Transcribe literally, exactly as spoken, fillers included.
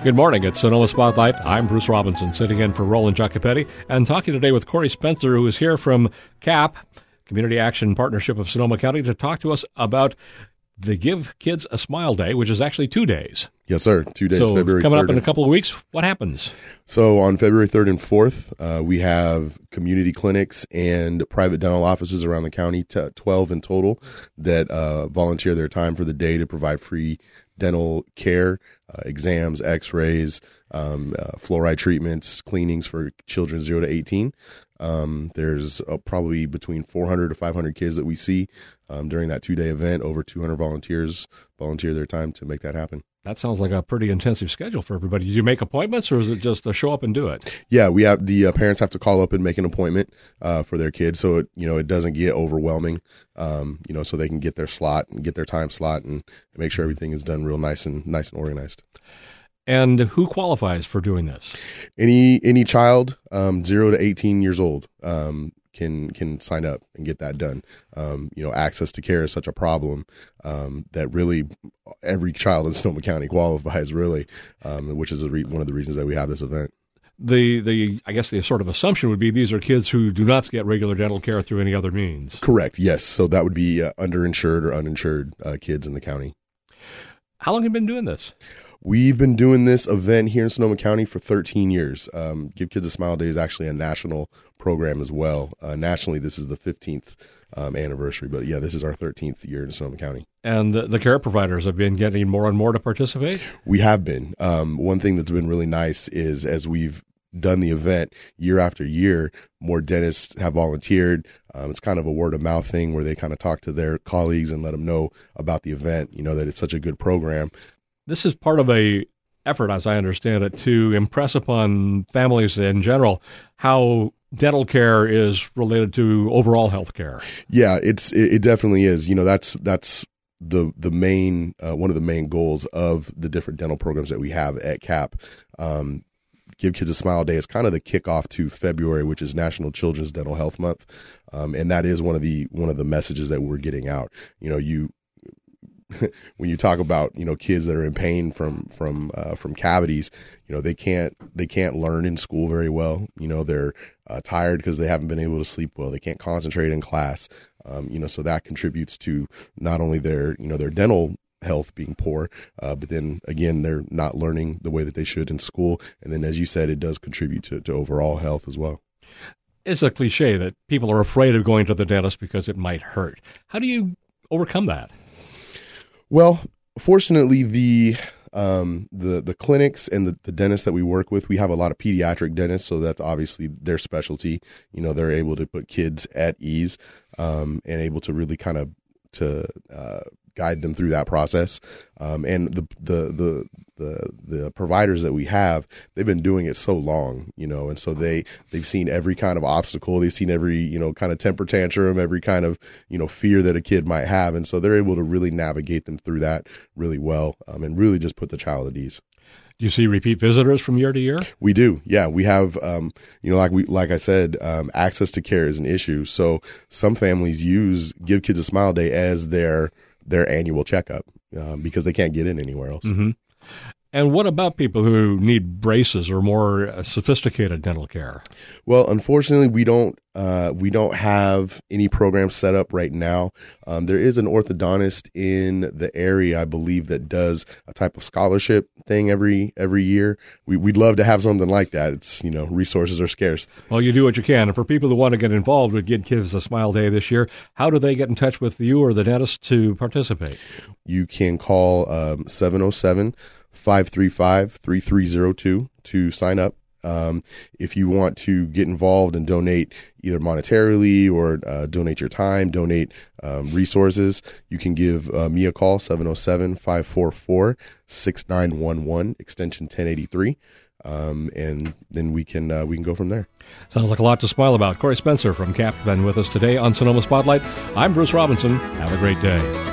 Good morning. It's Sonoma Spotlight. I'm Bruce Robinson, sitting in for Roland Giacopetti, and talking today with Corey Spencer, who is here from C A P, Community Action Partnership of Sonoma County, to talk to us about the Give Kids a Smile Day, which is actually two days. Yes, sir. Two days, so February coming third up in a and- couple of weeks, what happens? So on February third and fourth, uh, we have community clinics and private dental offices around the county, t- twelve in total, that uh, volunteer their time for the day to provide free dental care, uh, exams, x-rays, um, uh, fluoride treatments, cleanings for children zero to eighteen. Um, there's uh, probably between four hundred to five hundred kids that we see um, during that two-day event. Over two hundred volunteers volunteer their time to make that happen. That sounds like a pretty intensive schedule for everybody. Do you make appointments, or is it just a show up and do it? Yeah, we have the uh, parents have to call up and make an appointment uh, for their kids, so it, you know it doesn't get overwhelming. Um, you know, so they can get their slot and get their time slot and make sure everything is done real nice and nice and organized. And who qualifies for doing this? Any any child um, zero to eighteen years old um, can can sign up and get that done. Um, you know, access to care is such a problem um, that really every child in Sonoma County qualifies, really, um, which is a re- one of the reasons that we have this event. The, the I guess the sort of assumption would be these are kids who do not get regular dental care through any other means. Correct, yes. So that would be uh, underinsured or uninsured uh, kids in the county. How long have you been doing this? We've been doing this event here in Sonoma County for thirteen years. Um, Give Kids a Smile Day is actually a national program as well. Uh, nationally, this is the fifteenth um, anniversary, but yeah, this is our thirteenth year in Sonoma County. And the, the care providers have been getting more and more to participate? We have been. Um, one thing that's been really nice is as we've done the event year after year, more dentists have volunteered. Um, it's kind of a word of mouth thing where they kind of talk to their colleagues and let them know about the event, you know, that it's such a good program. This is part of a effort, as I understand it, to impress upon families in general how dental care is related to overall health care. Yeah, it's it, it definitely is. You know, that's that's the the main uh, one of the main goals of the different dental programs that we have at C A P. Um, Give Kids a Smile Day is kind of the kickoff to February, which is National Children's Dental Health Month, um, and that is one of the one of the messages that we're getting out. You know, you. When you talk about, you know, kids that are in pain from from uh, from cavities, you know, they can't they can't learn in school very well. You know, they're uh, tired because they haven't been able to sleep well. They can't concentrate in class. Um, you know, so that contributes to not only their you know their dental health being poor, uh, but then again they're not learning the way that they should in school. And then, as you said, it does contribute to, to overall health as well. It's a cliche that people are afraid of going to the dentist because it might hurt. How do you overcome that? Well, fortunately, the um, the the clinics and the, the dentists that we work with, we have a lot of pediatric dentists, so that's obviously their specialty. You know, they're able to put kids at ease um, and able to really kind of to uh, guide them through that process. Um, and the, the the the the providers that we have, they've been doing it so long, you know, and so they they've seen every kind of obstacle, they've seen every you know kind of temper tantrum, every kind of you know fear that a kid might have, and so they're able to really navigate them through that really well, um, and really just put the child at ease. Do you see repeat visitors from year to year? We do. Yeah, we have, um, you know, like we, like I said, um, access to care is an issue. So some families use Give Kids a Smile Day as their, their annual checkup, um, because they can't get in anywhere else. Mm-hmm. And what about people who need braces or more uh, sophisticated dental care? Well, unfortunately, we don't uh, we don't have any programs set up right now. Um, there is an orthodontist in the area, I believe, that does a type of scholarship thing every every year. We, we'd love to have something like that. It's you know resources are scarce. Well, you do what you can. And for people who want to get involved with Give Kids a Smile Day this year, how do they get in touch with you or the dentist to participate? You can call um, seven oh seven, five three five, three three zero two to sign up. Um, if you want to get involved and donate either monetarily or uh, donate your time, donate um, resources, you can give uh, me a call, seven oh seven, five four four, six nine one one, extension ten eighty-three. Um, and then we can uh, we can go from there. Sounds like a lot to smile about. Corey Spencer from C A P been with us today on Sonoma Spotlight. I'm Bruce Robinson. Have a great day.